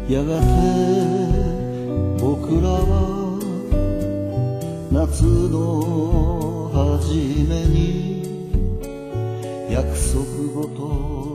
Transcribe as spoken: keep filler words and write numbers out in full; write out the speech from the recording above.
やがて僕らは夏の初めに約束事